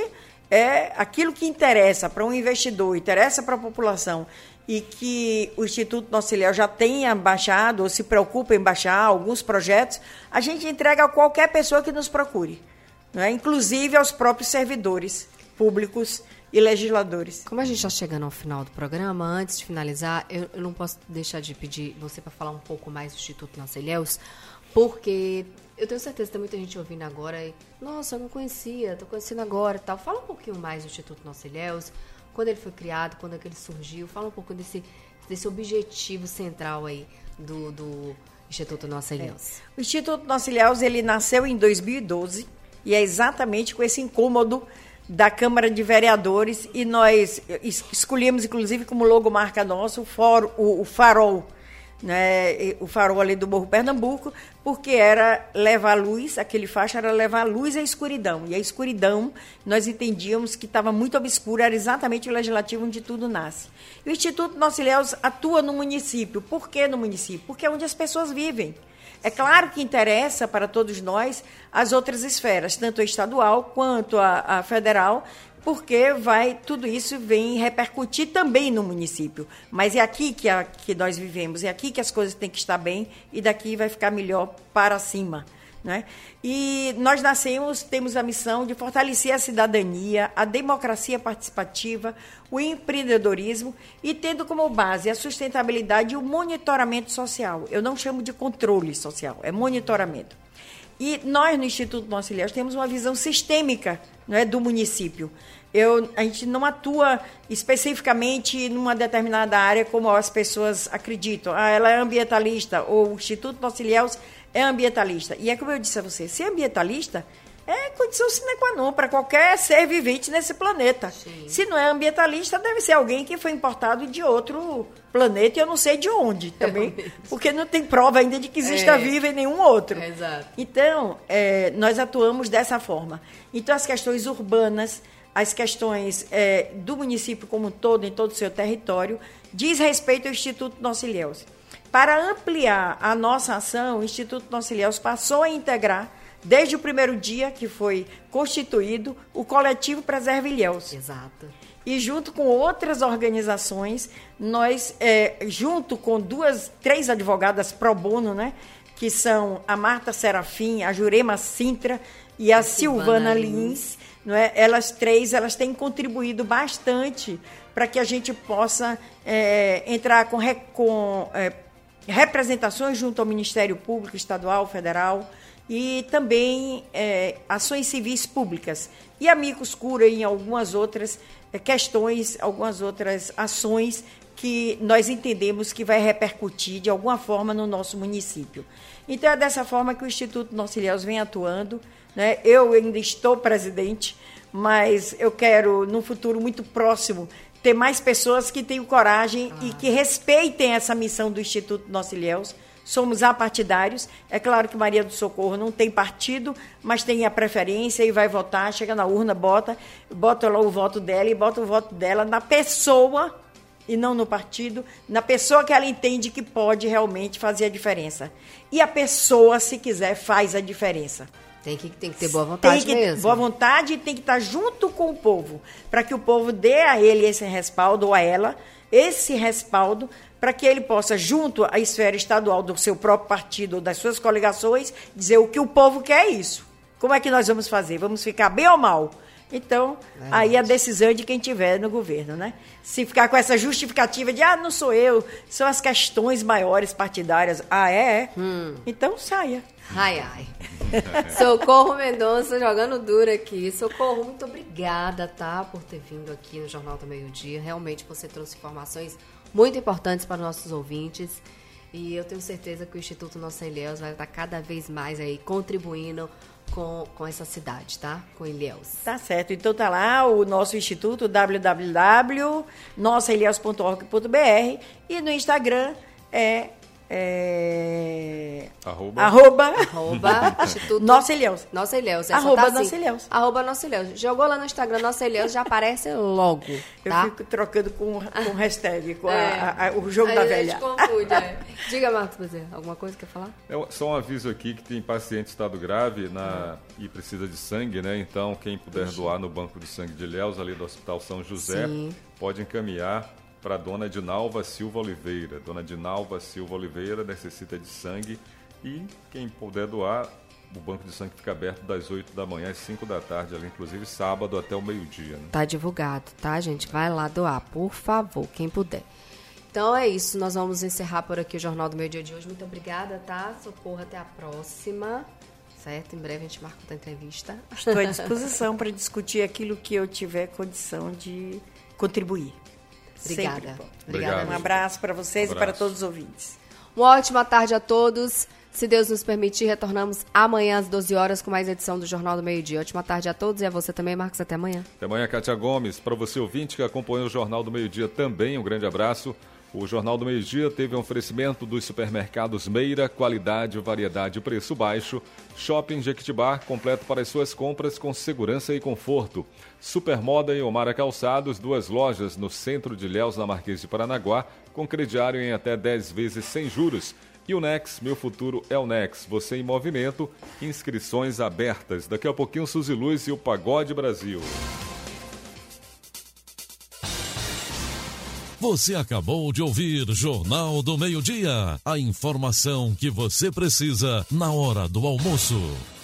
é aquilo que interessa para um investidor, interessa para a população, e que o Instituto Nossa Ilhéus já tenha baixado, ou se preocupa em baixar alguns projetos, a gente entrega a qualquer pessoa que nos procure, não é? Inclusive aos próprios servidores públicos e legisladores. Como a gente está chegando ao final do programa, antes de finalizar, eu, eu não posso deixar de pedir você para falar um pouco mais do Instituto Nossa Ilhéus, porque eu tenho certeza que tem muita gente ouvindo agora e, nossa, eu não conhecia, estou conhecendo agora e tal. Fala um pouquinho mais do Instituto Nossa Ilhéus, quando ele foi criado, quando é que ele surgiu, fala um pouco desse, desse objetivo central aí do, do Instituto Nossa Ilhéus. É. O Instituto Nossa Ilhéus, ele nasceu em dois mil e doze e é exatamente com esse incômodo da Câmara de Vereadores e nós escolhemos, inclusive, como logomarca nossa, o, for, o, o farol, né, o farol ali do Morro Pernambuco, porque era levar luz, aquele faixa era levar luz à escuridão. E a escuridão, nós entendíamos que estava muito obscura, era exatamente o legislativo onde tudo nasce. E o Instituto Nossa Ilhéus atua no município. Por que no município? Porque é onde as pessoas vivem. É claro que interessa para todos nós as outras esferas, tanto a estadual quanto a, a federal, porque vai, tudo isso vem repercutir também no município. Mas é aqui que, a, que nós vivemos, é aqui que as coisas têm que estar bem e daqui vai ficar melhor para cima. Né? E nós nascemos, temos a missão de fortalecer a cidadania, a democracia participativa, o empreendedorismo e tendo como base a sustentabilidade e o monitoramento social. Eu não chamo de controle social, é monitoramento. E nós, no Instituto Nossa Ilhéus, temos uma visão sistêmica, não é, do município. Eu, a gente não atua especificamente numa determinada área como as pessoas acreditam. Ah, ela é ambientalista, ou o Instituto Nossa Ilhéus é ambientalista. E é como eu disse a você, ser ambientalista é condição sine qua non para qualquer ser vivente nesse planeta. Sim. Se não é ambientalista, deve ser alguém que foi importado de outro planeta e eu não sei de onde também, é porque não tem prova ainda de que exista é. vida em nenhum outro. É, exato. Então, é, nós atuamos dessa forma. Então, as questões urbanas, as questões é, do município como um todo, em todo o seu território, diz respeito ao Instituto Nossa Ilhéus. Para ampliar a nossa ação, o Instituto Nossa Ilhéus passou a integrar, desde o primeiro dia que foi constituído, o coletivo Preserva Ilhéus. Exato. E junto com outras organizações, nós, é, junto com duas, três advogadas pro bono, né, que são a Marta Serafim, a Jurema Sintra e a, a Silvana, Silvana Lins, não é? Elas três, elas têm contribuído bastante para que a gente possa é, entrar com, com é, representações junto ao Ministério Público Estadual, Federal, e também é, ações civis públicas. E amigos cura em algumas outras é, questões, algumas outras ações que nós entendemos que vai repercutir de alguma forma no nosso município. Então, é dessa forma que o Instituto Nossa Ilhéus vem atuando, né? Eu ainda estou presidente, mas eu quero, num futuro muito próximo, ter mais pessoas que tenham coragem ah. e que respeitem essa missão do Instituto Nossa Ilhéus. Somos apartidários. É claro que Maria do Socorro não tem partido, mas tem a preferência e vai votar, chega na urna, bota, bota lá o voto dela e bota o voto dela na pessoa e não no partido, na pessoa que ela entende que pode realmente fazer a diferença. E a pessoa, se quiser, faz a diferença. Tem que, tem que ter boa vontade tem que, mesmo. Boa vontade e tem que estar junto com o povo, para que o povo dê a ele esse respaldo, ou a ela, esse respaldo, para que ele possa, junto à esfera estadual do seu próprio partido ou das suas coligações, dizer o que o povo quer é isso. Como é que nós vamos fazer? Vamos ficar bem ou mal? Então, é aí a decisão é de quem estiver no governo, né? Se ficar com essa justificativa de, ah, não sou eu, são as questões maiores partidárias. Ah, é? Hum. Então saia. Ai, ai. Socorro Mendonça jogando duro aqui. Socorro, muito obrigada, tá? Por ter vindo aqui no Jornal do Meio-Dia. Realmente você trouxe informações muito importantes para nossos ouvintes. E eu tenho certeza que o Instituto Nossa Ilhéus vai estar cada vez mais aí contribuindo com, com essa cidade, tá? Com Ilhéus. Tá certo. Então tá lá o nosso instituto, w w w ponto nossa ilhéus ponto org ponto b r, e no Instagram é... É... Arroba. Arroba. Arroba. Instituto Nossa Ilhéus. Nossa Ilhéus. Arroba tá Nossa assim. Ilhéus. Arroba Nossa Ilhéus. Jogou lá no Instagram Nossa Ilhéus, já aparece logo. Tá? Eu fico trocando com, com hashtag, com é. a, a, o jogo aí da a velha. Gente confunde, é. Diga, Marcos Bezerra, alguma coisa que quer falar? É só um aviso aqui que tem paciente em estado grave na, e precisa de sangue, né? Então, quem puder Ixi. doar no Banco de Sangue de Ilhéus, ali do Hospital São José, Sim. pode encaminhar para a dona Dinalva Silva Oliveira. Dona Dinalva Silva Oliveira necessita de sangue e quem puder doar, o banco de sangue fica aberto das oito da manhã às cinco da tarde, ali, inclusive sábado até o meio-dia. Né? Tá divulgado, tá, gente? Vai lá doar, por favor, quem puder. Então é isso, nós vamos encerrar por aqui o Jornal do Meio-Dia de hoje. Muito obrigada, tá? Socorro, até a próxima. Certo? Em breve a gente marca outra entrevista. Estou à disposição para discutir aquilo que eu tiver condição de contribuir. Obrigada. Obrigado. Um abraço para vocês um abraço. E para todos os ouvintes. Uma ótima tarde a todos. Se Deus nos permitir, retornamos amanhã às doze horas com mais edição do Jornal do Meio-Dia. Ótima tarde a todos e a você também, Marcos. Até amanhã. Até amanhã, Kátia Gomes. Para você, ouvinte, que acompanha o Jornal do Meio-Dia também, um grande abraço. O Jornal do Meio-Dia teve um oferecimento dos supermercados Meira, qualidade, variedade e preço baixo. Shopping Jequitibá, completo para as suas compras com segurança e conforto. Supermoda e Omara Calçados, duas lojas no centro de Ilhéus, na Marquês de Paranaguá, com crediário em até dez vezes sem juros. E o Nex, meu futuro é o Nex. Você em movimento, inscrições abertas. Daqui a pouquinho, Suzy Luz e o Pagode Brasil. Você acabou de ouvir Jornal do Meio-Dia. A informação que você precisa na hora do almoço.